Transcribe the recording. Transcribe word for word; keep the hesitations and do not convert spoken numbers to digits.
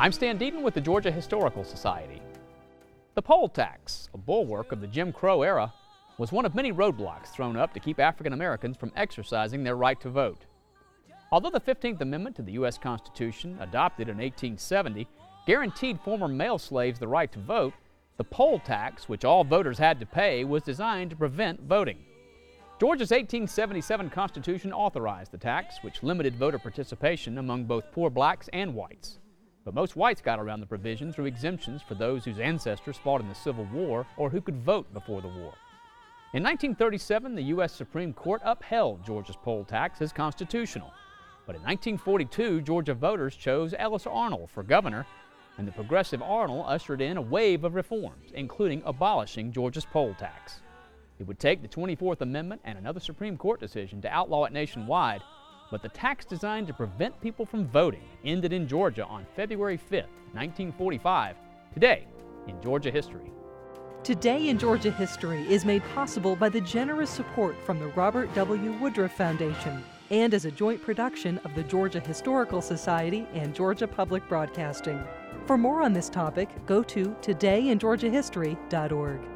I'm Stan Deaton with the Georgia Historical Society. The poll tax, a bulwark of the Jim Crow era, was one of many roadblocks thrown up to keep African Americans from exercising their right to vote. Although the fifteenth Amendment to the U S Constitution, adopted in eighteen seventy, guaranteed former male slaves the right to vote, the poll tax, which all voters had to pay, was designed to prevent voting. Georgia's eighteen seventy-seven Constitution authorized the tax, which limited voter participation among both poor blacks and whites. But most whites got around the provision through exemptions for those whose ancestors fought in the Civil War or who could vote before the war. In nineteen thirty-seven, the U S Supreme Court upheld Georgia's poll tax as constitutional. But in nineteen forty-two, Georgia voters chose Ellis Arnold for governor, and the progressive Arnold ushered in a wave of reforms, including abolishing Georgia's poll tax. It would take the twenty-fourth Amendment and another Supreme Court decision to outlaw it nationwide, but the tax designed to prevent people from voting ended in Georgia on February fifth, nineteen forty-five, today in Georgia history. Today in Georgia History is made possible by the generous support from the Robert W. Woodruff Foundation and as a joint production of the Georgia Historical Society and Georgia Public Broadcasting. For more on this topic, go to today in georgia history dot org.